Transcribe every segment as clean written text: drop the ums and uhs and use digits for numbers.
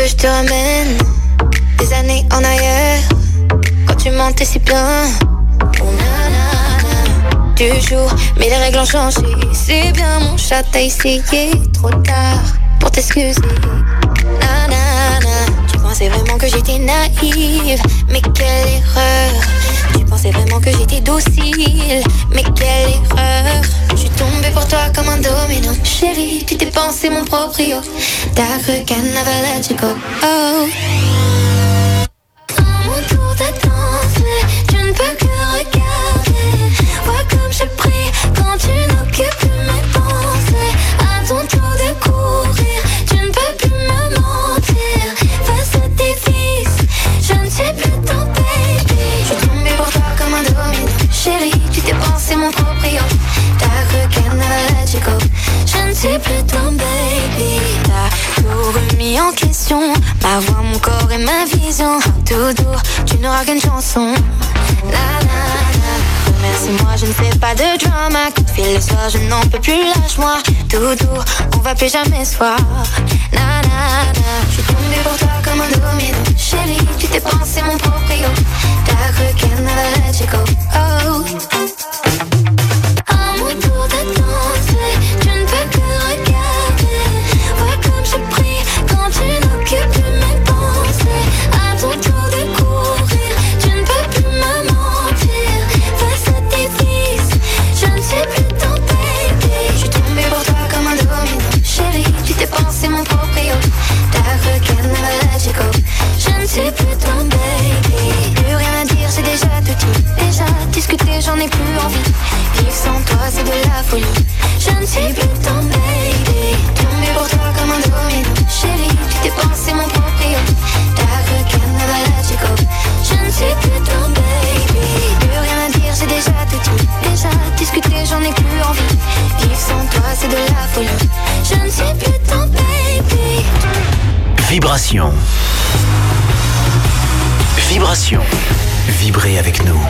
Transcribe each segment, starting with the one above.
je te ramène des années en arrière, quand tu mentais si bien. Oh nanana, du jour, mais les règles ont changé. C'est bien mon chat, t'as essayé trop tard pour t'excuser. Nanana, tu pensais vraiment que j'étais naïve, mais quelle erreur. Tu pensais vraiment que j'étais docile, mais quelle erreur. Je suis tombée pour toi comme un domino. Chérie, tu t'es pensé mon proprio. T'as cru qu'elle never let you go. Oh. À mon tour de danser, je ne peux que regarder. Vois comme je prie quand tu n'occupes plus mes pensées. À ton tour de courir, tu ne peux plus me mentir. Face à tes vices, je ne suis plus ton baby. Je suis tombée pour toi comme un domino. Chérie, tu t'es pensé mon proprio. T'as cru qu'elle never let you go. Je ne suis plus ton baby. T'as tout remis en question, ma voix, mon corps et ma vision. Doudou, tu n'auras qu'une chanson. La la la. Remercie-moi, je ne fais pas de drama. Coup de fil le soir, je n'en peux plus, lâche-moi. Doudou, on va plus jamais se voir. Na na na. Je suis tombée pour toi comme un domino. Chérie, tu t'es pensé mon proprio. T'as cru qu'elle never let you go. Oh. À mon tour de danser, je ne peux que regarder. Vois comme je prie quand tu n'occupes plus mes pensées. À ton tour de courir, tu ne peux plus me mentir. Face à tes vices, je ne suis plus ton baby. Je suis tombée pour toi comme un domino. Chérie, tu t'es pensé mon proprio. T'as cru qu'elle never let you go. Je ne suis plus ton baby. Plus rien à dire, j'ai déjà tout dit. Déjà discuté, j'en ai plus envie. Vivre sans toi, c'est de la folie. Je ne suis plus ton baby. Tombé pour toi comme un domino. Chérie, tu t'es pensé mon proprio. T'as cru qu'elle never let you go. Je ne suis plus ton baby. Plus rien à dire, j'ai déjà tout dit. Déjà discuté, j'en ai plus envie. Vivre sans toi, c'est de la folie. Je ne suis plus ton baby. Vibration. Vibration. Vibrez avec nous.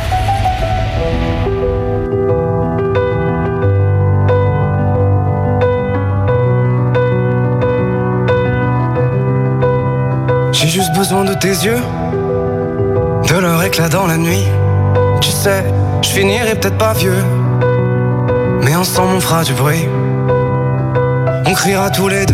J'ai juste besoin de tes yeux, de leur éclat dans la nuit. Tu sais, je finirai peut-être pas vieux, mais ensemble on fera du bruit. On criera tous les deux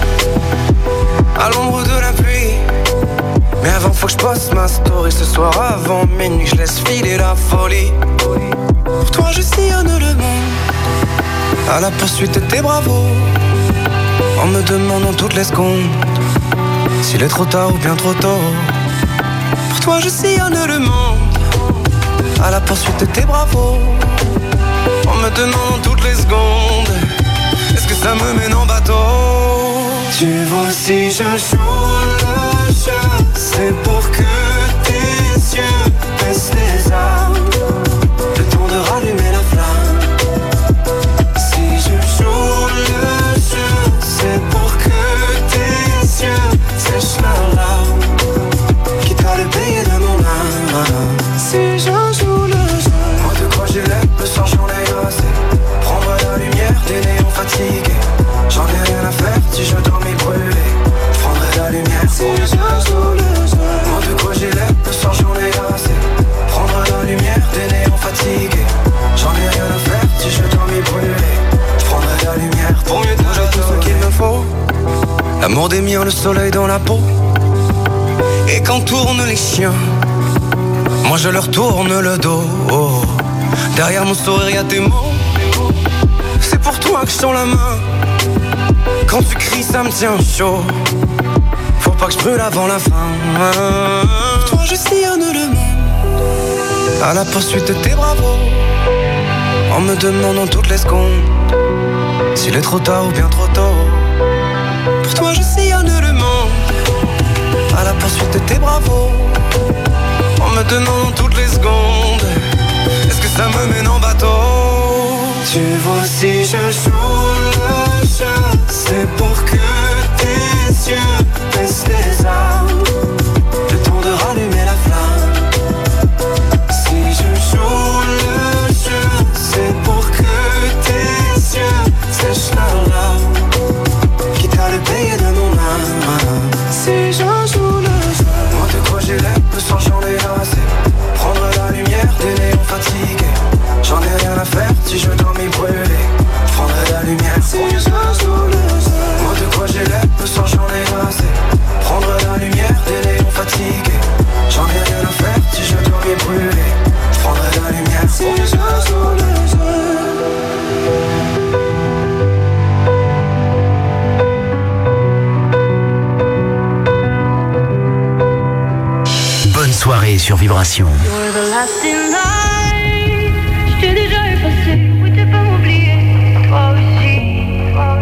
à l'ombre de la pluie. Mais avant faut que je poste ma story ce soir avant minuit. Je laisse filer la folie. Pour toi je sillonne le monde à la poursuite de tes bravos, en me demandant toutes les secondes s'il est trop tard ou bien trop tôt. Pour toi je sillonne le monde à la poursuite de tes bravos, en me demandant toutes les secondes est-ce que ça me mène en bateau. Tu vois si je joue le jeu, c'est pour que tes yeux baissent les armes, le temps de rallumer la flamme. Si je joue le jeu, c'est pour que tes yeux sèchent leurs larmes, quitte à le payer de mon âme. Si je joue le jeu, moi de quoi j'ai l'air, le soir j'en ai assez. Prendre la lumière des néons fatigués, j'en ai rien à faire si je dois m'y brûler. Je prendrai la lumière si je joue le jeu. Moi de quoi j'ai l'air, le soir j'en ai assez. Prendre la lumière des néons fatigués, j'en ai rien à faire si je dois m'y brûler. Je prendrai la lumière pour mieux dire j'ai tout ce qu'il me faut. L'amour des miens, le soleil dans la peau. Et quand tournent les chiens, moi je leur tourne le dos. Derrière mon sourire y'a tes mots. C'est pour toi que je tends la main. Quand tu cries ça me tient chaud. Faut pas que je brûle avant la fin. Pour toi je sillonne le monde à la poursuite de tes bravos, en me demandant toutes les secondes s'il est trop tard ou bien trop tôt. Pour toi je sillonne le monde à la poursuite de tes bravos, en me demandant toutes les secondes est-ce que ça me mène en bateau. Tu vois si je joue le jeu, c'est pour que tes yeux baissent les armes, le temps de rallumer la flamme. Si je joue le jeu, c'est pour que tes yeux sèchent leurs larmes, quitte à le payer de mon âme. Si je Vibrez sur Vibration. You're the last in line. Je t'ai déjà effacé, oui tu peux m'oublier. Toi aussi, toi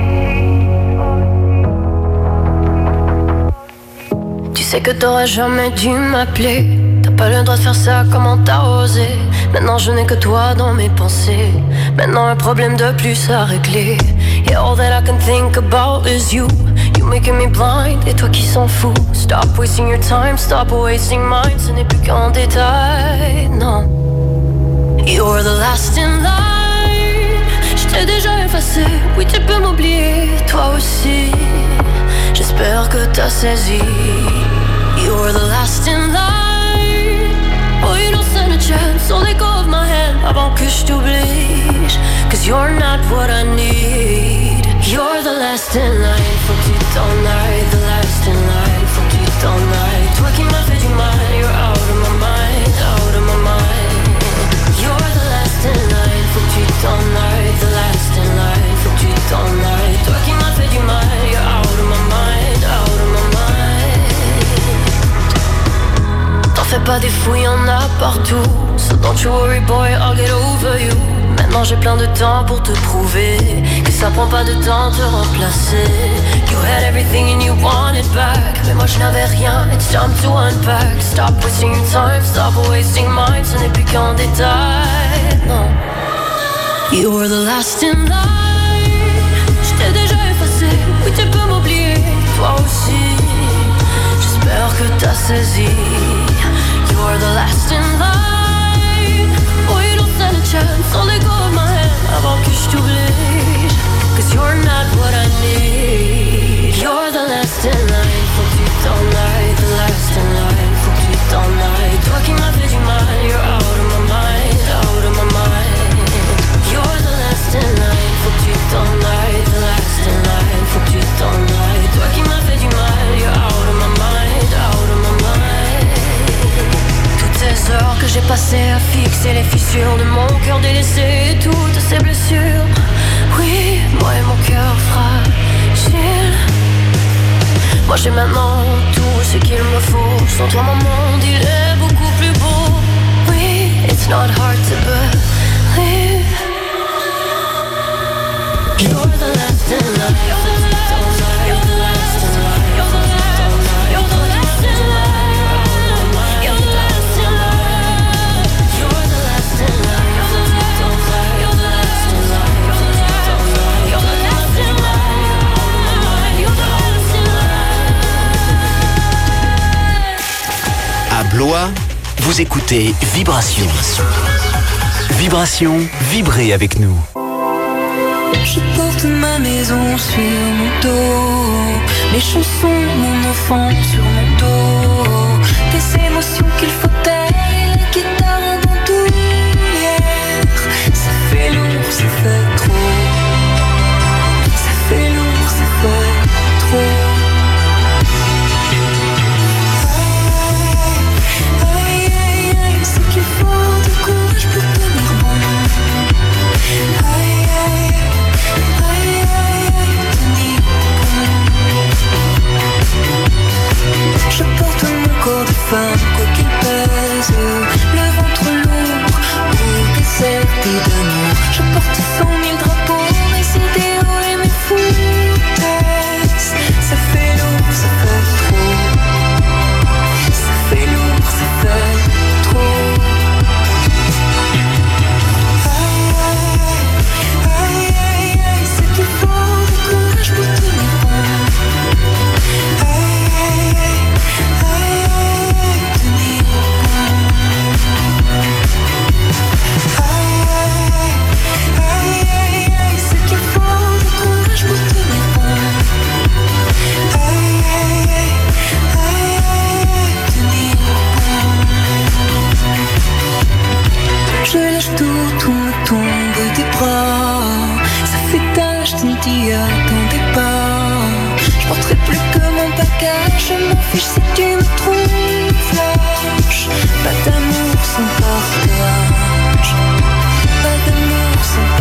aussi. Tu sais que t'aurais jamais dû m'appeler. T'as pas le droit de faire ça, comment t'as osé. Maintenant je n'ai que toi dans mes pensées. Maintenant un problème de plus à régler. Yeah, all that I can think about is you. You making me blind, et toi qui s'en fous. Stop wasting your time, stop wasting mine. Ce n'est plus qu'un détail, non. You're the last in line. Je t'ai déjà effacé, oui tu peux m'oublier. Toi aussi, j'espère que t'as saisi. You're the last in line. Oh, you don't stand a chance, so let go of my hand avant que je t'oublie. Cause you're not what I need. You're the last in line, faut que tu t'en ailles. The last in line, faut que tu t'en ailles. Toi qui m'as fait du mal, you're out of my mind, out of my mind. You're the last in line, faut que tu t'en ailles. The last in line, faut que tu t'en ailles. Toi qui m'as fait du mal, you're out of my mind, out of my mind. T'en fais pas des fous, y'en a partout. So don't you worry boy, I'll get over you. Maintenant j'ai plein de temps pour te prouver que ça prend pas de temps de te remplacer. You had everything and you wanted back, mais moi je n'avais rien, it's time to unpack. Stop wasting your time, stop wasting mine. Ce n'est plus qu'un détail, non. You were the last in line. Je t'ai déjà effacé, oui tu peux m'oublier. Toi aussi, j'espère que t'as saisi. You were the last in line. Oh, you don't stand a chance, so let go of my hand avant que je t'oublie. Cause you're not what I need. You're the last in line, faut que tu t'en ailles. The last in line, faut que tu t'en ailles. Toi qui m'as fait du mal, you're out of my mind, out of my mind. You're the last in line, faut que tu t'en ailles. The last in line, faut que tu t'en ailles. Toi qui m'as fait du mal, you're out of my mind, out of my mind. Toutes ces heures que j'ai passées à fixer les fissures de mon cœur délaissé, toutes ces blessures. Oui, moi et mon cœur fragile. Moi j'ai maintenant tout ce qu'il me faut. Sans toi mon monde il est beaucoup plus beau. Oui, it's not hard to believe. You're the last in line. You're the last in line. You're the last in line. You're the last in line. You're the last in line. You're the last in line. You're the last in line. You're the last in line. You're the last in line. You're the last in line. You're the last in line. À Blois, vous écoutez Vibration. Vibration, vibrez avec nous. Je porte ma maison sur mon dos, mes chansons, mon enfant sur mon dos, des émotions qu'il faut taire et la guitare en bandoulière. Ça fait lourd, ça fait trop. Ça fait lourd, ça fait trop. Aïe, aïe, aïe, c'est qu'il faut du courage pour tenir bon. Aïe, aïe. Je porte mon corps de femme, quoi qu'il pèse, le ventre lourd, pour déserté d'amour. Je porte 100 000 drapeaux, mes idéaux et mes foutaises. Ça fait lourd, ça fait trop. Ça fait lourd, ça fait trop. Aïe, aïe, aïe, c'est qu'il faut du courage pour tenir bon. Aïe, aïe, aïe, aïe, tenir bon. Aïe, aïe, aïe, c'est qu'il faut du courage pour tenir bon. Aïe, aïe, aïe, tenir bon. Je lâche tout me tombe des bras. Ça fait tâche, tu ne t'y attendais pas. Je porterai plus que mon bagage. Je m'en fiche si tu me trouves lâche. Pas d'amour sans partage. Pas d'amour sans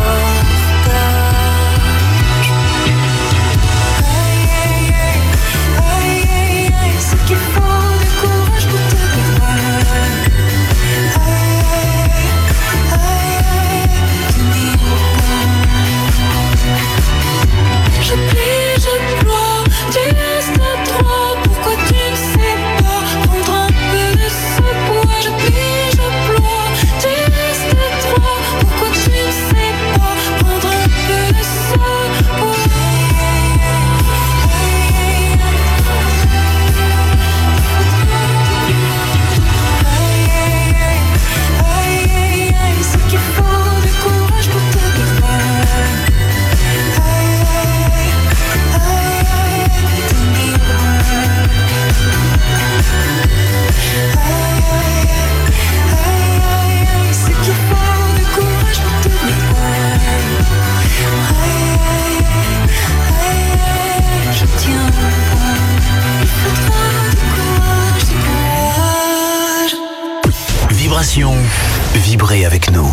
partage. Aïe, aïe, aïe, aïe, aïe, aïe, c'est qu'il faut du courage pour te dévoiler. Vibration, vibrez avec nous.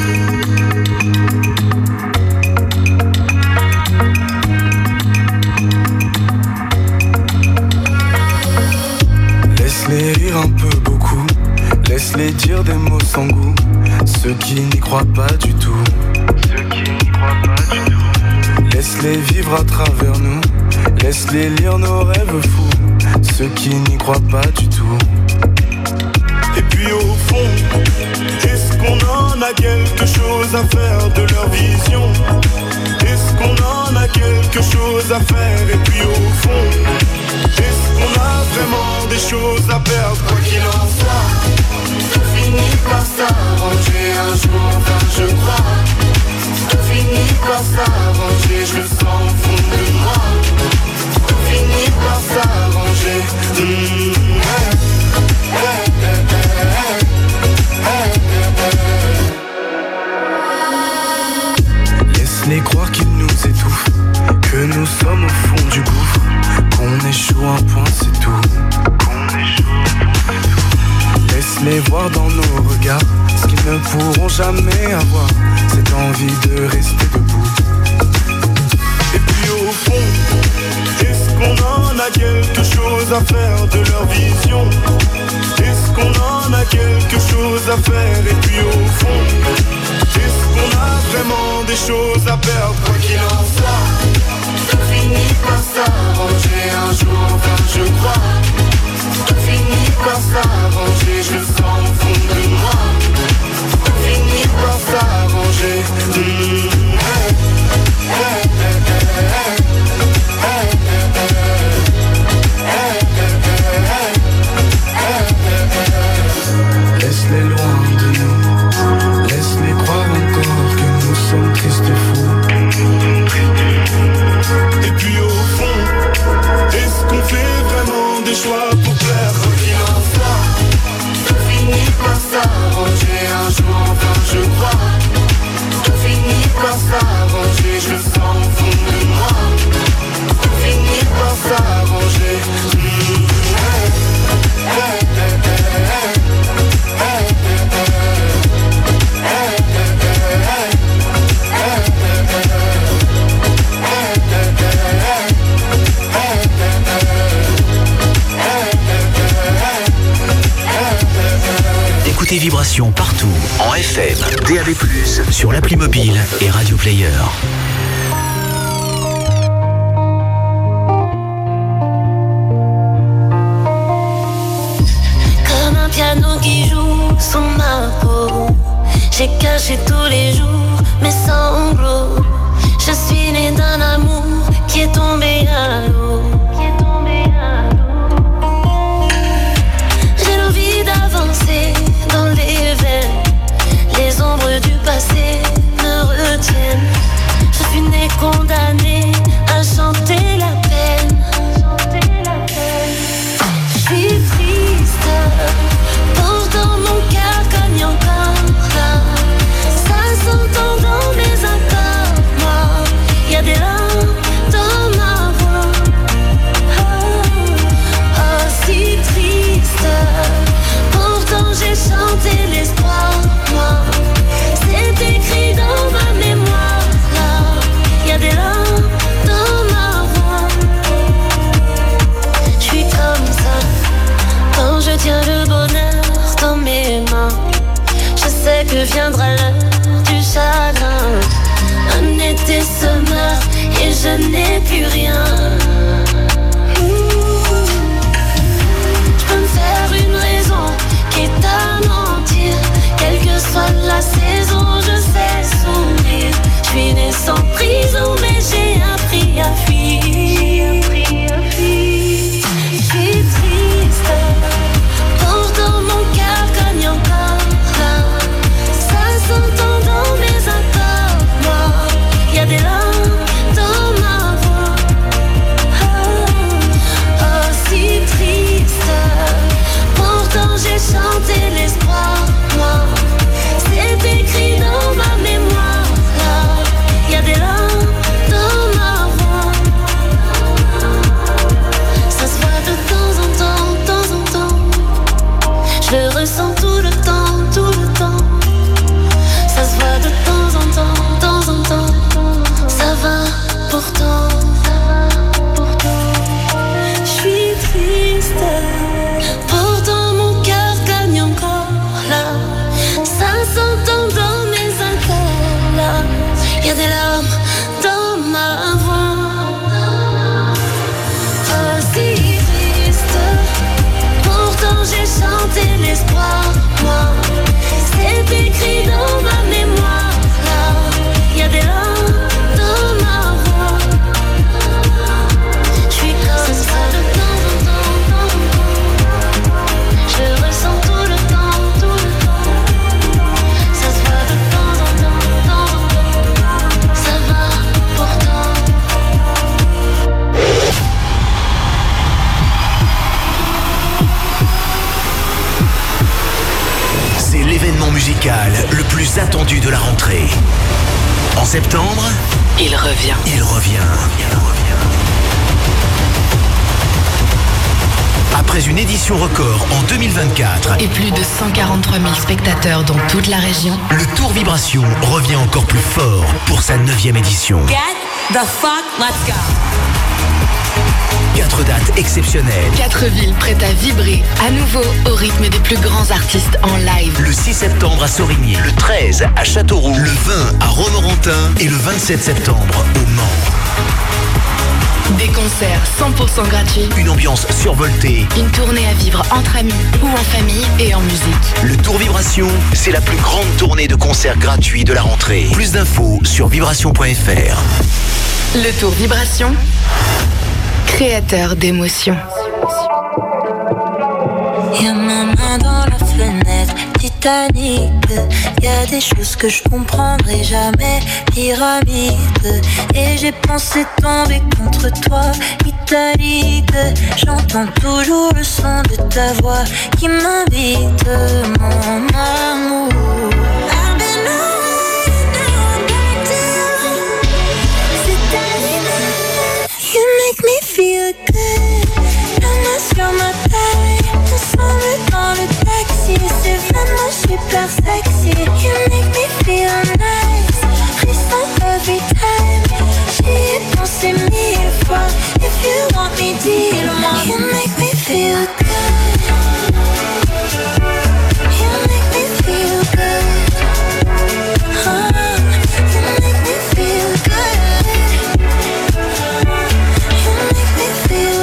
Laisse-les rire un peu beaucoup, laisse-les dire des mots sans goût, ceux qui n'y croient pas du tout. Laisse-les vivre à travers nous, laisse-les lire nos rêves fous, ceux qui n'y croient pas du tout. Et puis au fond, est-ce qu'on en a quelque chose à faire de leur vision? Est-ce qu'on en a quelque chose à faire? Et puis au fond, est-ce qu'on a vraiment des choses à perdre? Quoi qu'il en soit, tout finit par s'arranger un jour, enfin je crois. Tout finit par s'arranger, je le sens au fond de moi. Tout finit par s'arranger. Laisse-les croire qu'ils nous étouffent, que nous sommes au fond du gouffre, qu'on échoue un point c'est tout. Laisse-les voir dans nos regards ce qu'ils ne pourront jamais avoir, cette envie de rester debout. Et puis au fond, est-ce qu'on en a quelque chose à faire de leur vision? Est-ce qu'on en a quelque chose à faire? Et puis au fond, est-ce qu'on a vraiment des choses à perdre? Quoi qu'il en soit, tout finit par s'arranger un jour, enfin je crois. Tout finit par s'arranger, je le sens au fond de moi. Tout finit par s'arranger. Laisse-les loin de nous, laisse-les croire encore que nous sommes tristes et fous. Et puis au fond, est-ce qu'on fait vraiment des choix pour plaire? Quoi qu'il en soit, tout finit par s'arranger un jour, enfin je crois. Tout finit par s'arranger, je le sens au fond de moi. Tout finit par s'arranger. Écoutez Vibration partout, en FM, DAB+, sur l'appli mobile et Radio Player. Comme un piano qui joue sous ma peau, j'ai caché tous les jours mes sanglots. Je suis née d'un amour qui est tombé à l'eau. J'ai l'envie d'avancer dans les veines, les ombres du passé me retiennent. Je suis née condamnée à chanter la peine. Je suis triste, pourtant mon cœur cogne encore là. Ça s'entend dans mes accords, moi. Y'a des larmes dans ma voix. Oh, si triste, pourtant j'ai chanté l'espoir, moi. C'est écrit dans ma mémoire, là. Y'a des larmes dans ma voix. Je suis comme ça, quand je tiens le bonheur dans mes mains. Je sais que viendra l'heure du chagrin. Un été se meurt et je n'ai plus rien. Je peux me faire une raison, quitte à mentir. Quelle que soit la saison, je sais sourire. Je suis née sans prison, mais j'ai appris à fuir. Je suis triste, pourtant mon cœur cogne encore là. Ça s'entend dans mes accords, moi. Y'a des larmes dans ma voix. musical le plus attendu de la rentrée. En septembre, il revient. Après une édition record en 2024 et plus de 143 000 spectateurs dans toute la région, le Tour Vibration revient encore plus fort pour sa 9e édition. Get the fuck, let's go! 4 dates exceptionnelles. 4 villes prêtes à vibrer à nouveau au rythme des plus grands artistes en live. Le 6 septembre à Sorigny, le 13 à Châteauroux, le 20 à Romorantin et le 27 septembre au Mans. Des concerts 100% gratuits. Une ambiance survoltée. Une tournée à vivre entre amis ou en famille et en musique. Le Tour Vibration, c'est la plus grande tournée de concerts gratuits de la rentrée. Plus d'infos sur vibration.fr. Le Tour Vibration, créateur d'émotions. Y'a ma main dans la fenêtre, Titanic. Y'a des choses que je comprendrai jamais, pyramide. Et j'ai pensé tomber contre toi, italique. J'entends toujours le son de ta voix qui m'invite, mon amour. I've been away, now I'm back to you. C'est ta limite. You make me feel good. La main sur ma taille, ensemble dans le taxi. C'est vraiment super sexy. You make me feel nice. Frisson every time. J'y ai pensé 1000 fois. If you want me, dis-le-moi. You make me feel good. You make me feel good. You make me feel good. You make me feel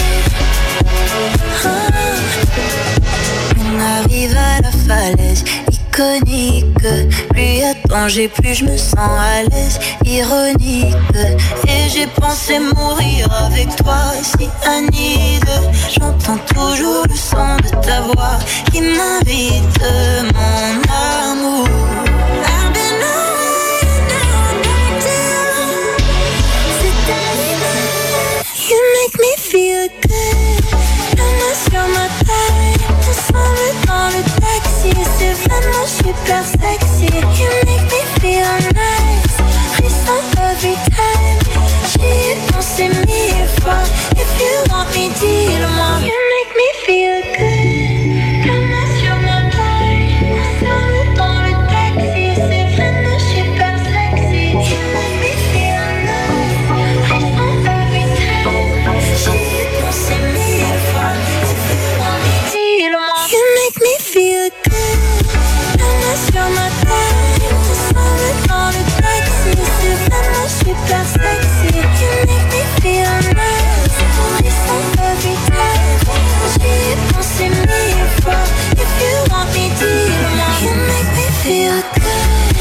good. On arrive à la falaise iconique. Plus y a danger, plus je me sens à l'aise. Ironique. Et j'ai pensé mourir avec toi, si Anide. J'entends toujours le son de ta voix qui m'invite, mon amour. I've been away, now I'm back to you. C'est ta limite. You make me feel good. La main sur ma taille, ensemble dans le taxi. C'est vraiment super sexy. You make me feel nice. Frisson every time. J'y ai pensé 1000 fois. If you want me, dis-le-moi. You make me feel good. La main sur ma taille, ensemble dans le taxi. C'est vraiment super sexy. You make me feel nice. Frisson every time. J'y ai pensé 1000 fois. If you want me, dis-le-moi. You make me feel good. La main sur ma taille, ensemble dans le taxi. C'est vraiment super sexy. You make me feel nice. Frisson every time. J'y ai pensé 1000 fois. If you want me, dis-le-moi. You make me feel good.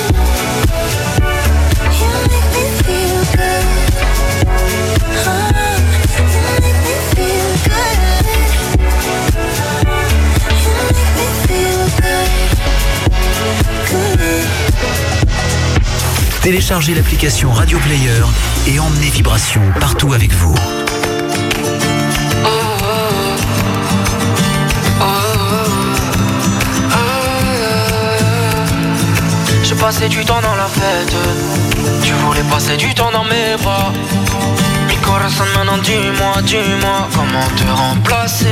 You make me feel good. You make me feel good. You make me feel good. Téléchargez l'application Radio Player et emmenez Vibration partout avec vous. J'ai passé du temps dans la fête. Tu voulais passer du temps dans mes bras. Mi corazon, maintenant dis-moi comment te remplacer.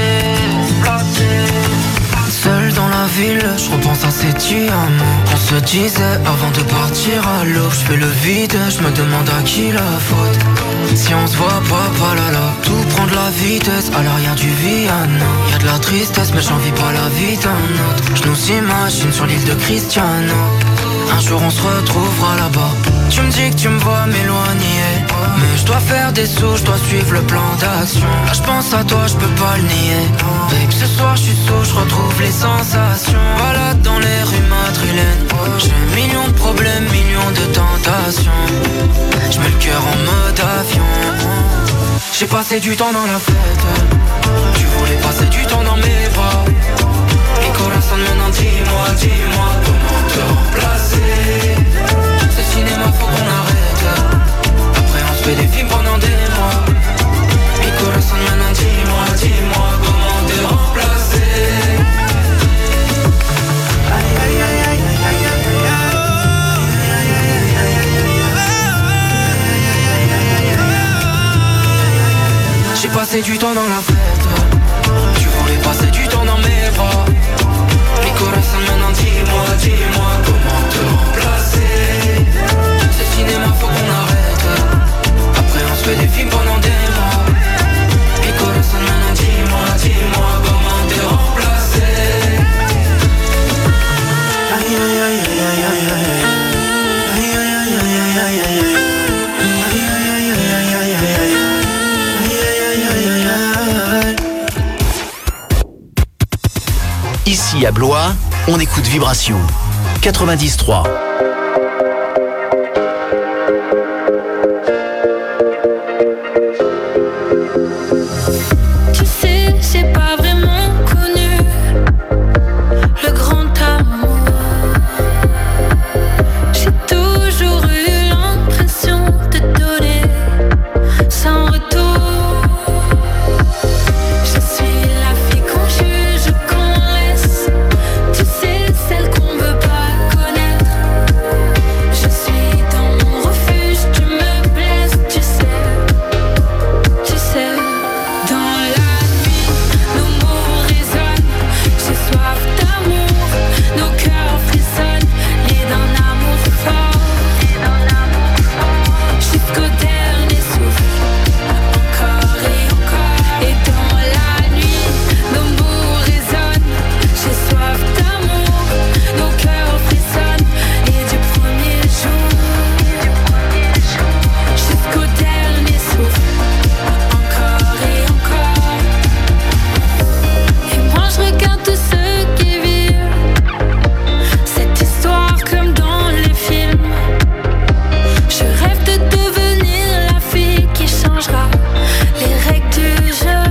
Seul dans la ville, je repense à ces petits amours qu'on se disait avant de partir à l'eau. Je fais le vide, je me demande à qui la faute. Si on se voit pas là, tout prend de la vitesse à l'arrière du Viano. Y'a de la tristesse mais j'en vis pas la vie d'un autre. Je nous imagine sur l'île de Cristiano. Un jour on se retrouvera là-bas. Tu me dis que tu me vois m'éloigner, mais je dois faire des sous, je dois suivre le plan d'action. Là je pense à toi, je peux pas le nier. Babe, ce soir je suis sous, je retrouve les sensations. Balade dans les rues madrilènes. J'ai millions de problèmes, millions de tentations. Je mets le cœur en mode avion. J'ai passé du temps dans la fête. Tu voulais passer du temps dans mes bras. Mi corazon, maintenant dis-moi comment te remplacer. Ce cinéma faut qu'on arrête. Après on se fait des films pendant des mois. Mi corazon, maintenant dis-moi comment te remplacer. Aïe aïe aïe aïe. passer du temps dans la fête. Tu voulais passer du temps dans mes bras. Mi corazon, maintenant dis-moi comment te remplacer. C'est le cinéma, faut qu'on arrête. Après on se fait des films pendant des mois. Mi corazon, maintenant dis-moi comment te remplacer. Aïe aïe aïe aïe aïe aïe aïe. Aïe aïe aïe aïe aïe aïe aïe. Ici à Blois, on écoute Vibration 90.3. Tu sais, j'ai pas vraiment connu le grand amour. J'ai toujours eu l'impression de donner sans retour. Je suis la fille qu'on juge, qu'on laisse. Tu sais, celle qu'on veut pas connaître. Je suis dans mon refuge, tu me blesses, tu sais. Dans la nuit, nos mots résonnent. J'ai soif d'amour, nos cœurs frissonnent. Et d'un amour fort, jusqu'au dernier souffle. Encore et encore. Et dans la nuit, nos mots résonnent. J'ai soif d'amour, nos cœurs frissonnent. Et du premier jour, jusqu'au dernier souffle. Encore et encore. Et moi je regarde tous ceux qui vivent cette histoire comme dans les films. Je rêve de devenir la fille qui changera les règles du jeu.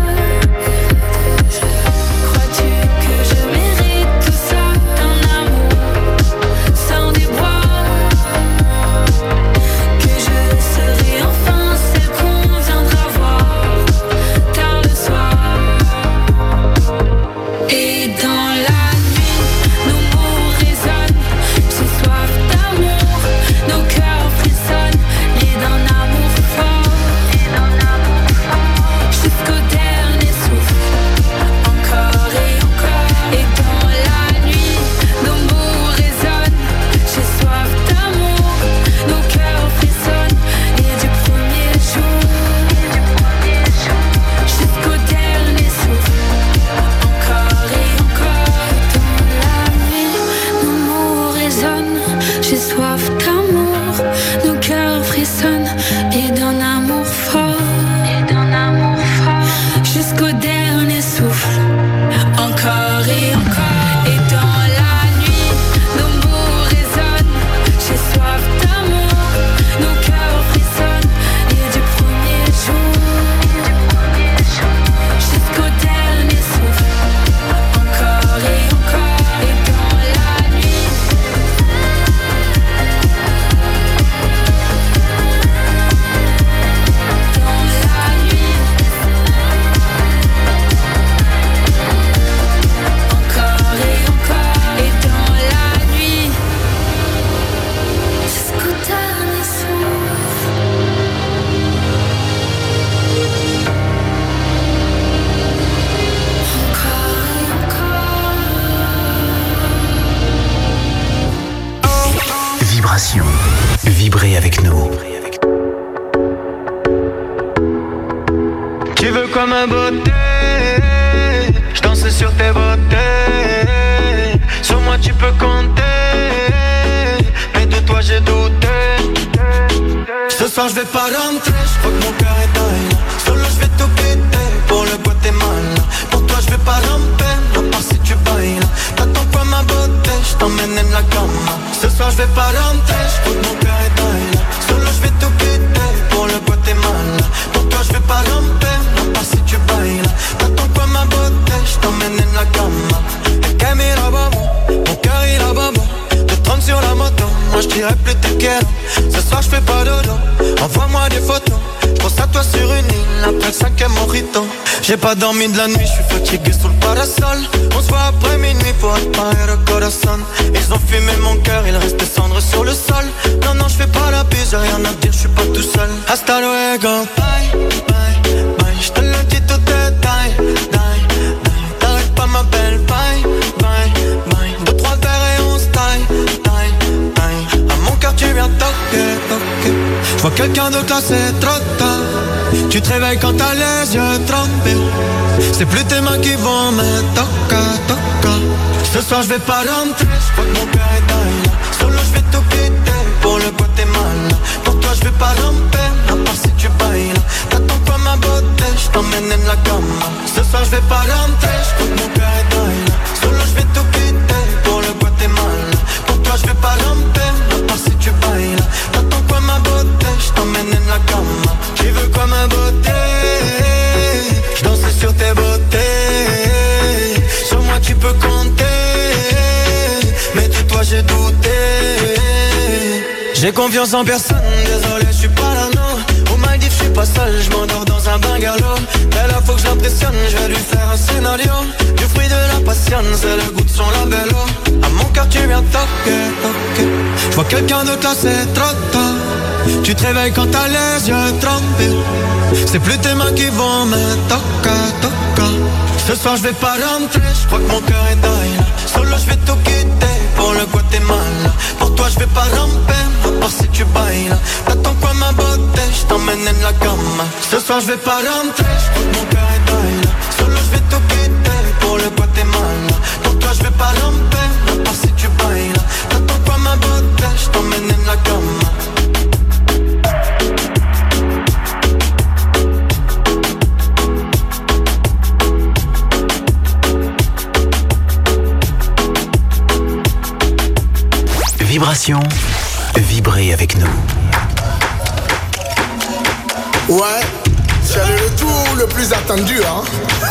Crois-tu que je mérite tout ça, d'un amour sans déboire? Que je serai enfin celle qu'on viendra voir tard le soir. Et dans la nuit, nos mots résonnent. J'ai soif d'amour, nos cœurs frissonnent. Et d'un amour fort, jusqu'au dernier souffle. Encore et encore. Et dans la nuit, nos mots résonnent. J'ai soif d'amour, nos cœurs frissonnent. Et du premier jour, jusqu'au dernier souffle. Encore et encore. Dans la nuit, nos mots résonnent. J'ai soif d'amour, nos cœurs frissonnent. Et d'un amour fort, jusqu'au dernier souffle. Encore et encore. Et dans la nuit, nos mots résonnent. J'ai soif d'amour, nos cœurs frissonnent. Et du premier jour, jusqu'au dernier souffle. Encore et encore. Et dans la nuit, encore et encore. Et dans la nuit, jusqu'au dernier souffle. Encore et encore. Vibration. Vibrez avec nous. Tu veux comme un beauté, je danse sur tes beautés. Sur moi tu peux compter, mais de toi j'ai douté. Ce soir je vais pas rentrer, je crois que mon cœur est dingue. Solo je vais tout péter pour le Guatemala. Pour toi je vais pas ramper, à part si tu bailes. T'attends quoi ma beauté, je t'emmène en la cama. Ce soir je vais pas rentrer, je crois que mon cœur est dingue. Solo je vais tout péter pour le Guatemala. Pour toi je vais pas ramper, à part si tu bailes. T'attends quoi ma beauté, je t'emmène en la cama. Et que mira babo, mon cœur il a babo. Te trompe sur la moto, moi je dirais plus te quiero. Ce soir je fais pas dodo, envoie-moi des photos. Pense à toi sur une île, après le 5e mojito. J'ai pas dormi de la nuit, je suis fatigué sous le parasol. On se voit après minuit pour réparer le corazon. Ils ont fumé mon cœur, il reste des cendres sur le sol. Non, non, je fais pas la bise, j'ai rien à dire, je suis pas tout seul. Hasta luego, bye, bye, bye. Je te le dis tout quelqu'un de classé trop tard. Tu te réveilles quand t'as les yeux trempés. C'est plus tes mains qui vont me toca, toca. Ce soir je vais pas rentrer, je crois que mon cœur est dingue. Solo je vais tout quitter pour le Guatemala. Pour toi je vais pas ramper, à part si tu bailes. T'attends pas ma beauté, je t'emmène en la cama. Ce soir je vais pas rentrer, je crois que mon cœur est dingue. Solo je vais tout quitter pour le Guatemala. Pour toi je vais pas ramper, à part si tu bailes. T'attends quoi ma beauté, je t'emmène en la cama. Tu veux quoi ma beauté, je danse sur tes beautés. Sur moi tu peux compter, mais de toi j'ai douté. J'ai confiance en personne, désolé je suis parano. Au Maldives je suis pas seul, je m'endors dans un bungalow. Mais là faut que je l'impressionne, je vais lui faire un scénario. Du fruit de la passion, c'est le goût de son labello. À mon cœur tu viens toquer, toquer. Je vois quelqu'un de classé trop tard. Tu te réveilles quand t'as les yeux trempés. C'est plus tes mains qui vont me toca, toca. Ce soir je vais pas rentrer, je crois que mon cœur est dingue. Solo je vais tout quitter pour le Guatemala. Pour toi je vais pas ramper, à part si tu bailes. T'attends quoi ma beauté, je t'emmène en la cama. Ce soir je vais pas rentrer, je crois que mon cœur est dingue. Solo je vais tout quitter pour le Guatemala. Pour toi je vais pas ramper, à part si tu bailes. T'attends quoi ma beauté, je t'emmène en la cama. Vibration, vibrez avec nous. Ouais, c'est le retour le plus attendu, hein.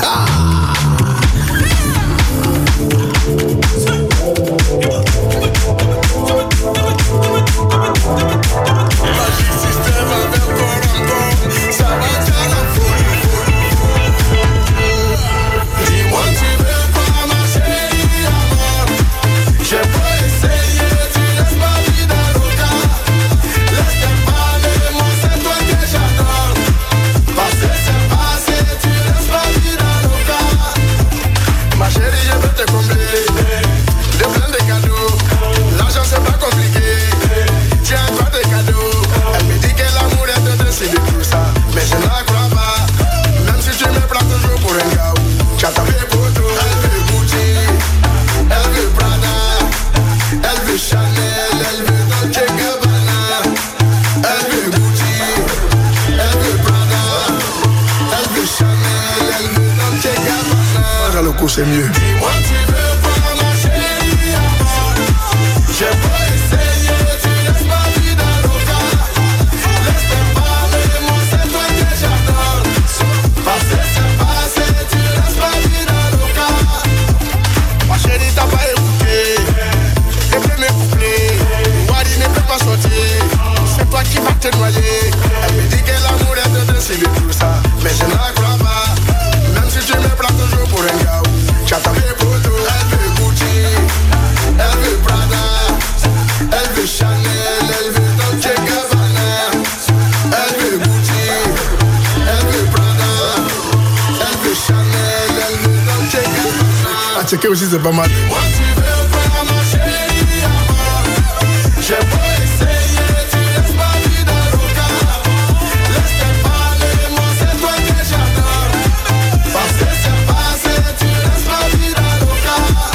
Magic System avec Corango, ça va faire la folie. Dis-moi tu veux pas ma chérie, amor. J'ai pas essayé, tu laisses ma vie dans l'oca. Laisse-moi parler, moi c'est toi que j'adore. Passé c'est passé, tu laisses ma vie dans l'oca. Ma chérie, je veux te combler de plein de cadeaux. L'argent c'est pas compliqué, tiens quoi de cadeaux. Elle me dit que l'amour est de décider tout ça, mais je ne la crois pas. Même si tu me prends toujours pour un gars, tu as tapé pour tout. Elle veut Gucci, elle veut Prada, elle veut Chanel, elle veut Dolce Gabbana. Elle veut Gucci, elle veut Prada, elle veut Chanel, elle veut Dolce Gabbana. Moi le coup c'est mieux. Dis-moi tu veux pas ma chérie, amor. J'ai pas essayé, tu laisses ma vie dans l'oca. Laisse-moi parler, moi c'est toi que j'adore. Passé c'est passé, tu laisses ma vie dans l'oca. Ma chérie t'as pas écouté les premiers couplets. Wadi ne peut pas sortir, c'est toi qui vas te noyer. Elle me dit que l'amour est de décider tout ça, mais je ne la crois pas. Même si tu me prends toujours pour un gars, tu as tapé pour tout. Elle veut Gucci, elle veut Prada, elle veut Chanel, elle veut Dolce Gabbana. Elle veut Gucci, elle veut Prada, elle veut Chanel, elle veut Dolce Gabbana. Ah, checker aussi c'est pas mal. Moi tu veux pas ma chérie, amor. J'ai pas essayé, tu laisses ma vie dans l'oca. Laisse-moi parler, moi c'est toi que j'adore. Passé c'est passé, tu laisses ma vie dans l'oca.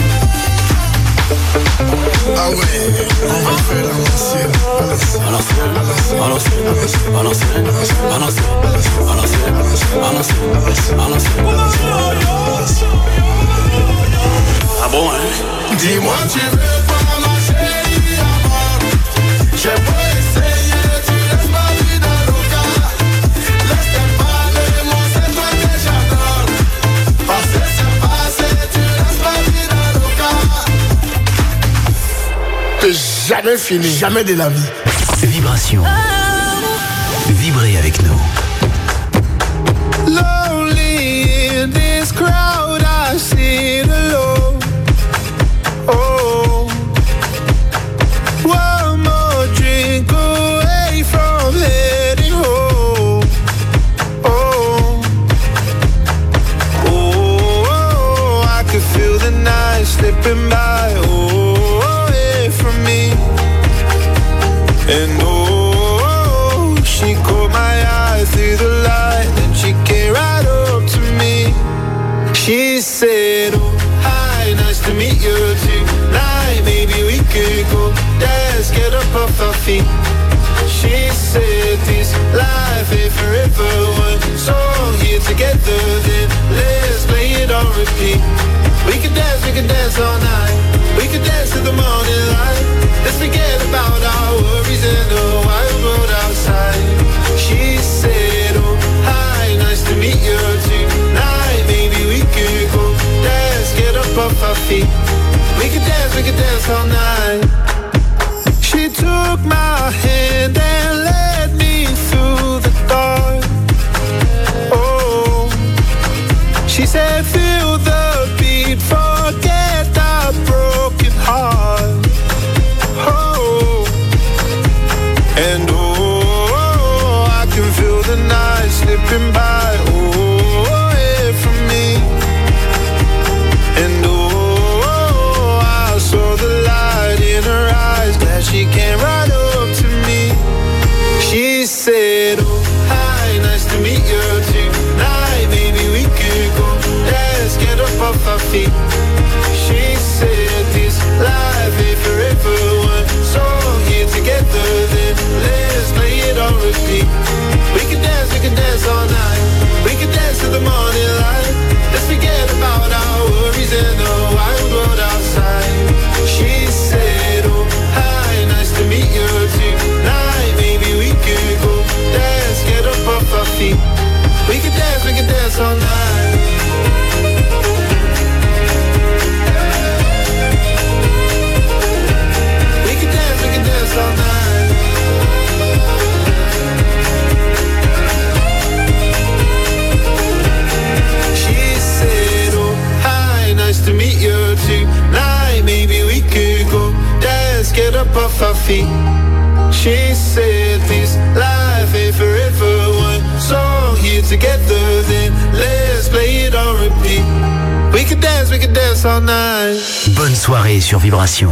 Ah ouais, on va faire la l'ancienne. À l'ancienne, à l'ancienne, à l'ancienne, à l'ancienne, à l'ancienne. Ah bon, hein? Dis-moi tu veux pas ma chérie, amor. J'ai pas essayé, tu laisses ma vie dans l'oca. Laisse-moi parler, moi c'est toi que j'adore. Passé c'est passé, tu laisses ma vie dans l'oca. Que jamais fini, jamais de la vie. Vibration, vibrez avec nous. Lonely in this crowd, I sit alone. Oh, one more drink away from heading home. Oh, oh, I can feel the night slipping by. Oh, away from me. And oh, she to meet you tonight. Maybe we could go dance, get up off our feet. She said this life ain't forever. One song here together, then let's play it on repeat. We could dance all night. We could dance to the morning light. Let's forget about our worries and the wild world outside. She said, oh hi, nice to meet you tonight. Maybe we could go dance, get up off our feet. We could dance all night. She took my hand and led me through the dark. Oh, she said feel the beat, forget the broken heart. Oh, and oh, I can feel the night slipping by. Oh, away from me. And oh, I saw the light in her eyes. Glad she came right up to me. She said, oh, hi, nice to meet you tonight. Maybe we could go dance, get up off our feet. She said this life ain't forever. One song here together, then let's play it on repeat. We could dance all night. We could dance to the morning light. Let's forget about our worries and the wild world outside. She said, oh, hi, nice to meet you tonight. Maybe we could go dance, get up off our feet. We could dance all night. We could dance all night. She said, oh, hi, nice to meet you tonight. Maybe we could go dance, get up off our feet. She said this life ain't forever. One song here together, then let's play it on repeat. We could dance all night. Bonne soirée sur Vibration.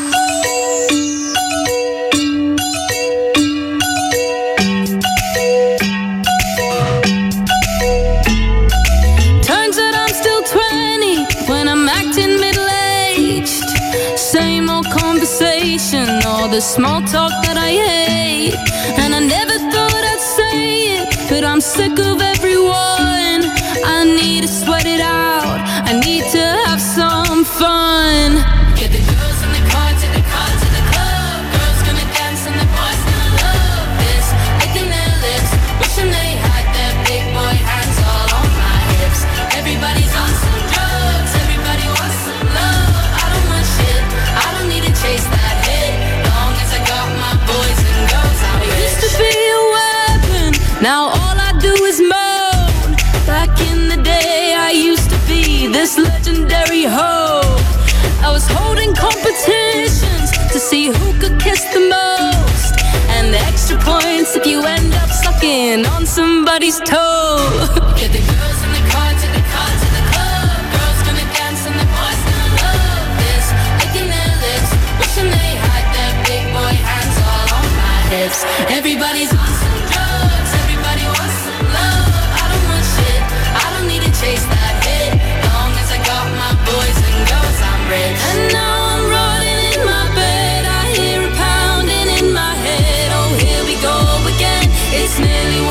Turns out I'm still 20 when I'm acting middle-aged. Same old conversation, all the small talk that I hate. And I never thought I'd say it, but I'm sick of everyone. I need to sweat it out, I need to have some fun. Get the girls in the car to the club. Girls gonna dance and the boys gonna love this. Licking their lips, wishing they had their big boy hands all on my hips. Everybody's on some drugs, everybody wants some love. I don't want shit, I don't need to chase that hit. Long as I got my boys and girls, I'm rich. I used to be a weapon, now all I do is moan. Back in the day I used to be this legendary hoe. I was holding competitions to see who could kiss the most, and the extra points if you end up sucking on somebody's toe. Get the girls in the car to the club. Girls gonna dance and the boys gonna love this. Licking their lips, wishing they had their big boy hands all on my hips. Everybody's on some drugs, everybody wants some love. I don't want shit, I don't need to chase that hit. Long as I got my boys and girls, I'm rich. And now I'm rolling in my bed, I hear a pounding in my head. Oh, here we go again. It's nearly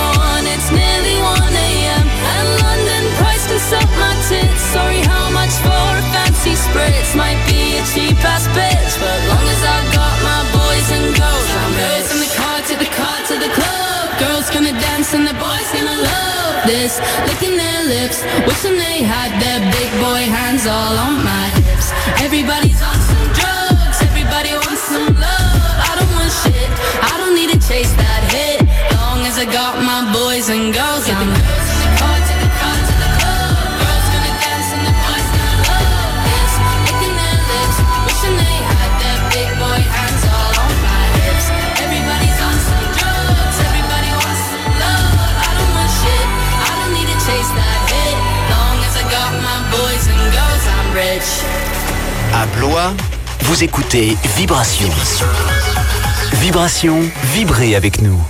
1 a.m. And London price can suck my tits. Sorry, how much for a fancy spritz? Might be a cheap ass bitch, but long as I got my boys and girls, I'm rich. Girls in the car to the club. Girls gonna dance and the boys gonna love this. Licking their lips, wishing they had their big boy hands all on my hips. Everybody's on some drugs, everybody wants some love. I don't want shit, I don't need to chase that hit. Long as I got my boys and girls, I'm rich. À Blois, vous écoutez Vibration. Vibration, vibrez avec nous.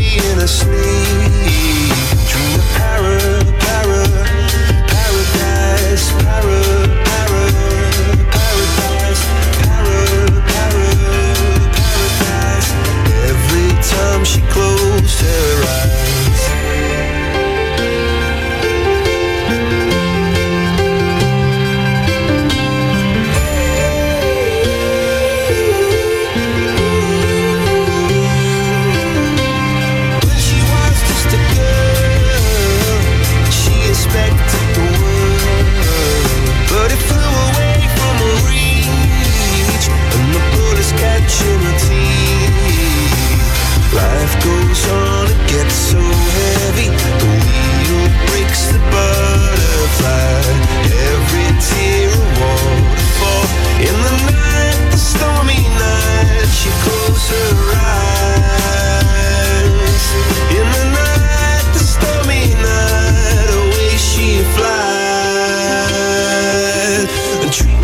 in her sleep. Dream of paradise, paradise. Every time she closed her eyes. Catching her teeth. Life goes on, it gets so heavy. The wheel breaks the butterfly. Every tear a waterfall. In the night, the stormy night, she closed her eyes. In the night, the stormy night, away she flies. A dream of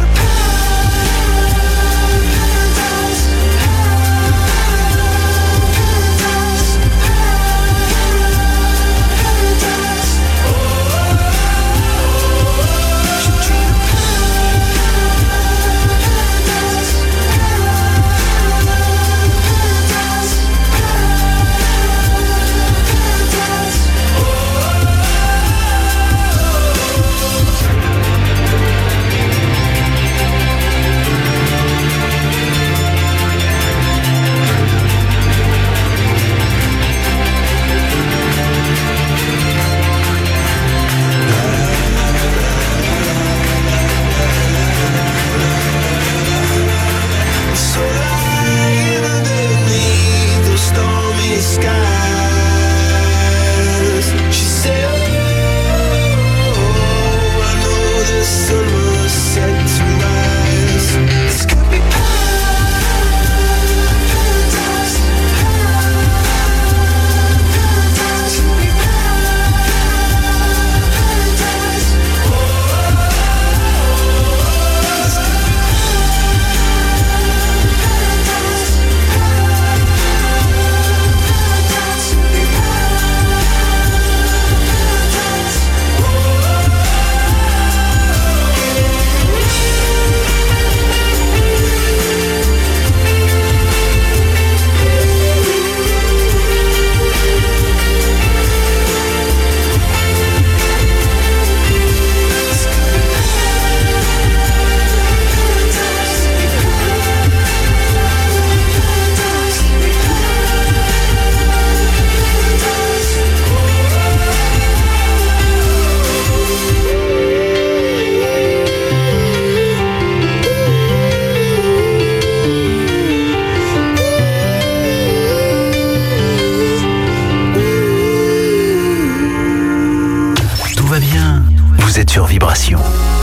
sur Vibration.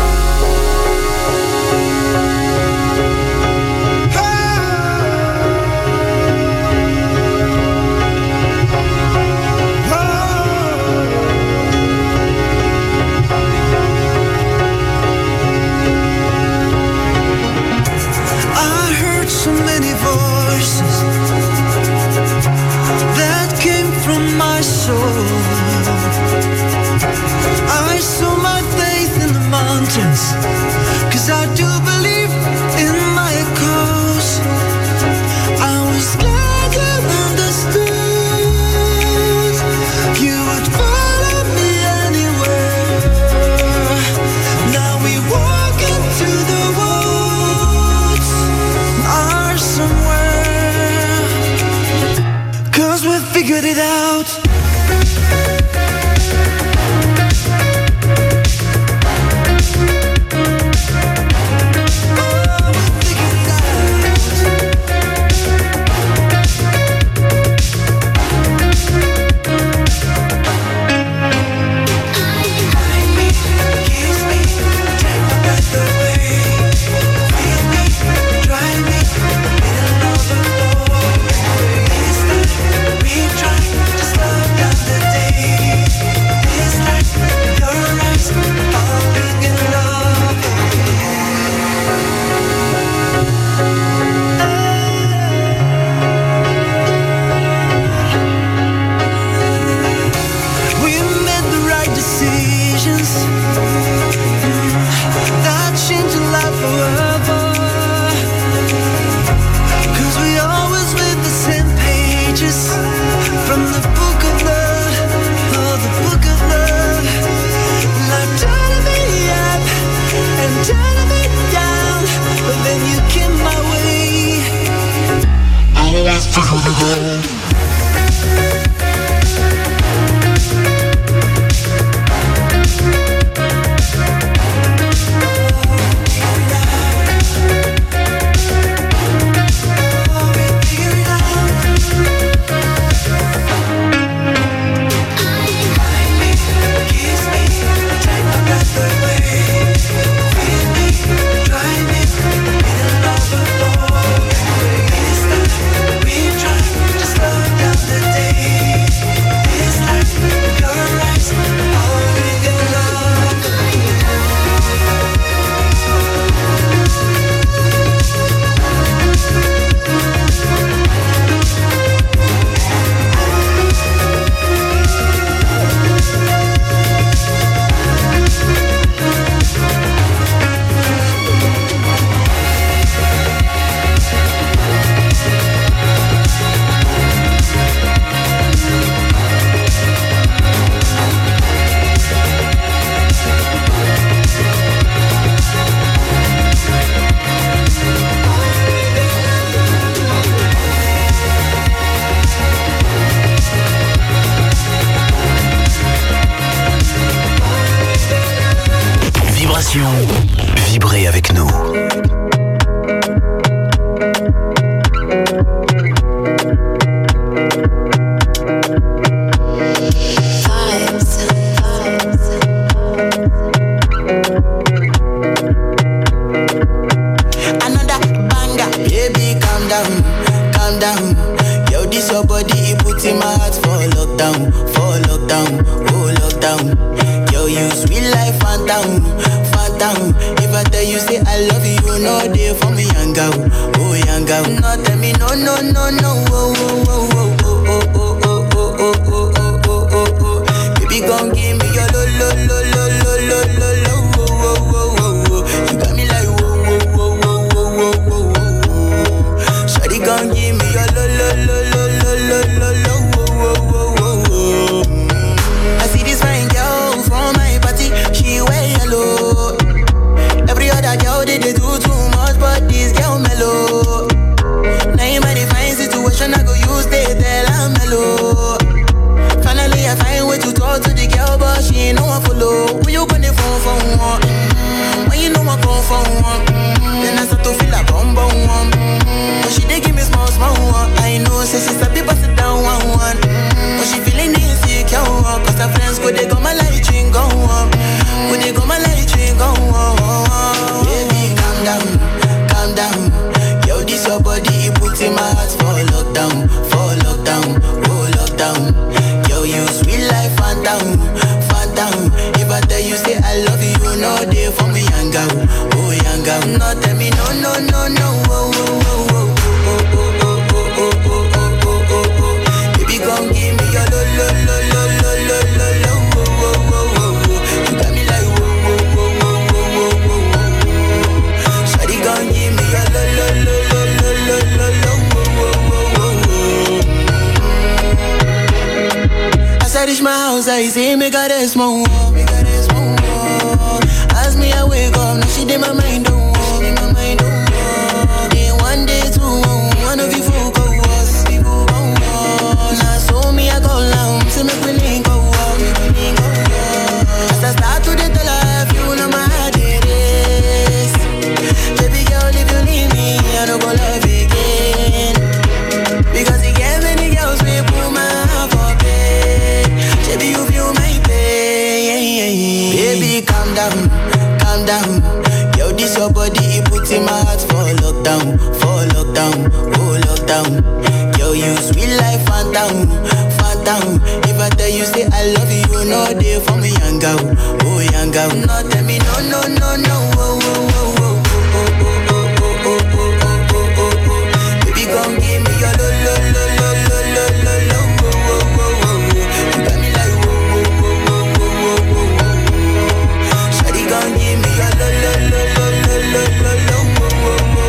Cause I do believe in my cause. I was glad you understood. You would follow me anywhere. Now we walk into the woods or somewhere. Cause we figured it out. Vibration, vibrez avec nous. Another banger, baby, calm down, calm down. Yo, this your body, it puts in my heart for lockdown, oh lockdown. Yo, you sweet life, phantom, phantom. If I tell you say I love you, you know they for me, young girl, oh young girl. No, tell me no, no, no, no, oh, oh, oh, oh, oh, oh, oh, oh, oh, oh, oh, oh, oh, oh. Baby, gon' give me your lo, lo, lo, lo, lo, lo, lo, lo, oh, oh, oh, oh, oh. You got me like whoa, whoa, whoa, whoa, whoa, whoa, whoa, whoa. Shawty gon' give me your lo, lo, lo, lo, lo, lo, lo, lo, oh, oh, oh, oh, oh. I see this fine girl from my party, she wear yellow. Every other girl they do too much, but this girl mellow. Now in my divine situation, I go use they tell I'm mellow. Finally I find way to talk to the girl, but she ain't no one follow. When you gonna phone for one? When you know I come for one? Then I start to feel a bum bum one. But she dey give me small small one. I know say she's a bit pass it down one one. But she feeling insecure one. Cause her friends go they go my light ring go on. Go they go my light ring go on. Baby calm down, calm down. Yo this your body it puts in my heart for lockdown, oh lockdown. Yo you sweet life phantom, phantom. If I tell you say I love you, you know they for me young girl, oh young girl. No tell me no, no, no, no, oh, oh, oh, oh, oh, oh, oh, oh, oh, oh, oh, oh, oh, oh. Baby gon' give me your lo, lo, lo, lo, lo, lo, lo, lo, oh, oh, oh, oh, oh. You got me like whoa, whoa, whoa, whoa, whoa, whoa, whoa. Shawty gon' give me your lo, lo, lo, lo, lo, lo, lo, lo, oh, oh, oh, oh. As I reach my house, I see me got a small wall. As me I wake up, now she did my mind don't walk. Then one day two, one of you folk go was. Now so me I go down, see me willing go walk. As I start to the tell her, you know my heart it is. Baby girl, if you leave me, I don't go love again. Because you get many girls we put my heart for bed. Baby, you feel my pain. Baby, calm down, calm down. Yo, this your body, it puts in my heart for lockdown, oh lockdown. Yo, you sweet life, phantom, phantom. If I tell you say I love you, you know they for me young girl, oh young girl. No, tell me no, no, no, no, oh, oh, oh, oh, oh, oh, oh, oh, oh, oh, oh, oh, oh. Baby, gon' give me your lo, lo, lo, lo, lo, lo, lo, lo, oh, oh, oh, oh. You got me like whoa, whoa, whoa, whoa, whoa, whoa, whoa. Shawty gon' give me your lo, lo, lo, lo, lo, lo, lo, lo, oh, oh, oh, oh.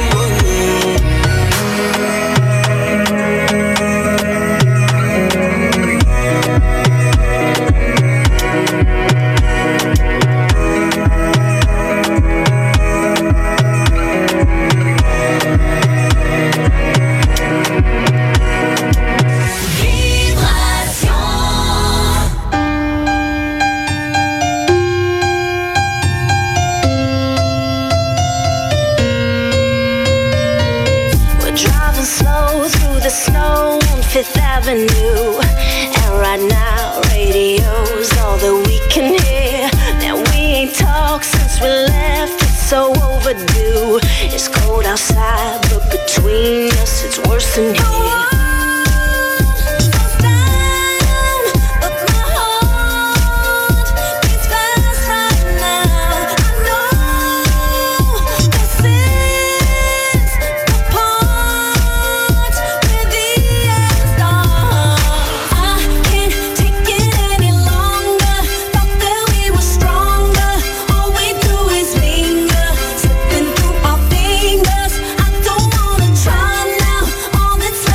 Fifth Avenue, and right now radio's all that we can hear. Now we ain't talked since we left, it's so overdue. It's cold outside, but between us it's worse than here. All that's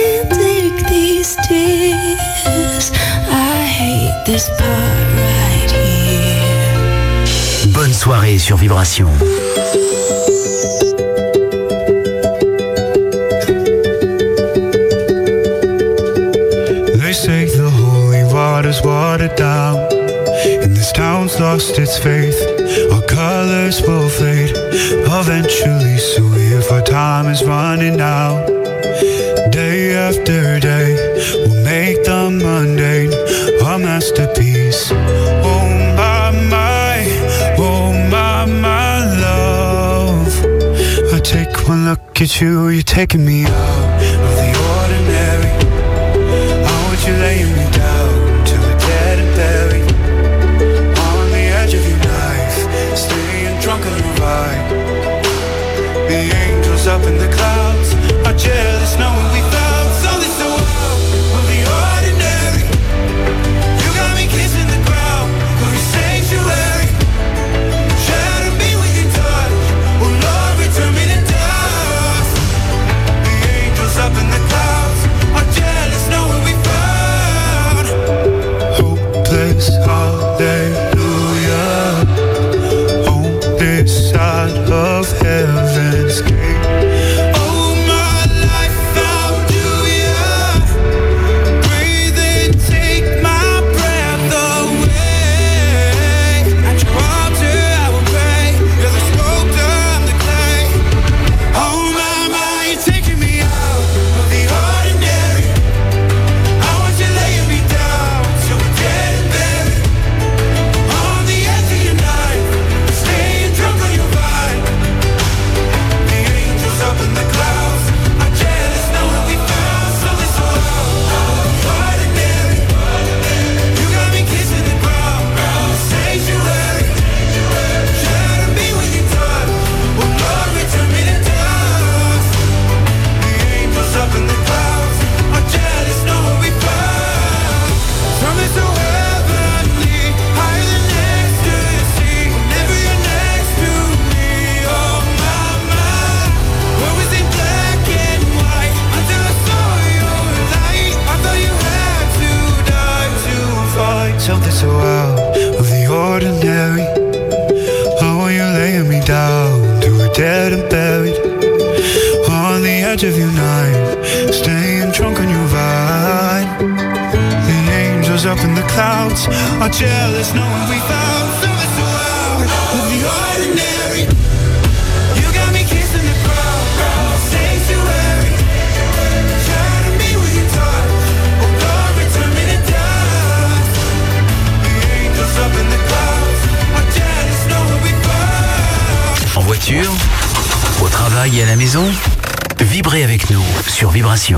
can't take these tears. I hate this part right here. Bonne soirée sur Vibration. They say the holy water's watered down, and this town's lost its faith. Our colors will fade eventually, so if our time is running out, day after day we'll make the mundane our masterpiece. Oh my love, I take one look at you, you're taking me out of the ordinary. How would you lay me down till we're dead and buried? On the edge of your knife, staying drunk on your ride. The angels up in the clouds are jealous knowing we found something so out of the ordinary. You got me kissing the ground of your sanctuary. Shadow me with your touch, oh Lord, return me to dust. The angels up in the clouds are jealous knowing we found hopeless hallelujah on this side of heaven's gate. Oh my life, how do ya breathe and take my breath away? At your altar I will pray, you're the sculptor, I'm the clay. Oh my, you're taking me out of the ordinary. I want you laying me down till we're dead and buried. On the edge of your knife, staying drunk on your vine. The angels up in the clouds are jealous knowing we found something so ordinary. You got me kissing the ground, sanctuary. Shadow me with your touch, oh Lord, return me to dust. The angels up in the clouds are jealous knowing we found something so heavenly, higher than ecstasy. Whenever you're next to me, oh my, what was in black and white until I saw your light? I thought you had to die to find something so out of the ordinary. How are you laying me down till we're dead and buried? On the edge of your knife, staying drunk on your vine. The angels up in the clouds are jealous knowing we found something so out of the ordinary. You got me kissing the ground, sanctuary. Shadow me with your touch, oh Lord, return me to dust. The angels up in the clouds are jealous knowing we found. En voiture, au travail et à la maison, vibrez avec nous sur Vibration.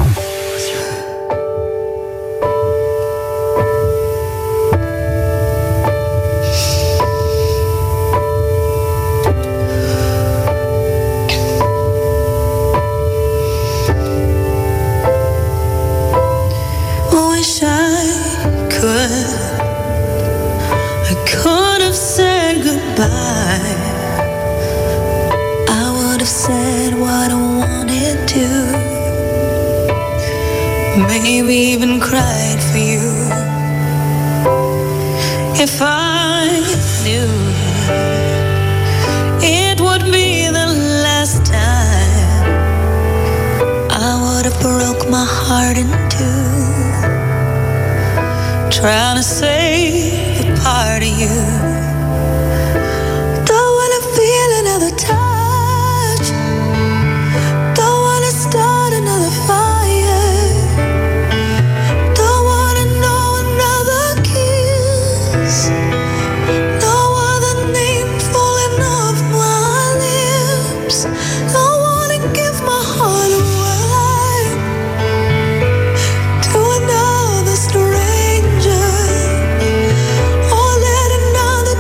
Wish I could have said goodbye. I would have said what I wanted to. Maybe even cried for you. If I knew it would be the last time, I would have broke my heart in two, trying to save a part of you. Don't wanna feel another touch, don't wanna start another fire, don't wanna know another kiss, no other name falling off my lips. Don't wanna give my heart away to another stranger, or let another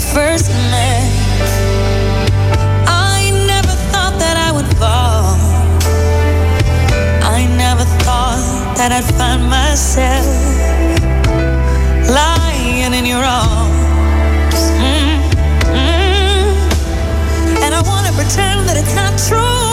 first met. I never thought that I would fall. I never thought that I'd find myself lying in your arms. And I wanna pretend that it's not true.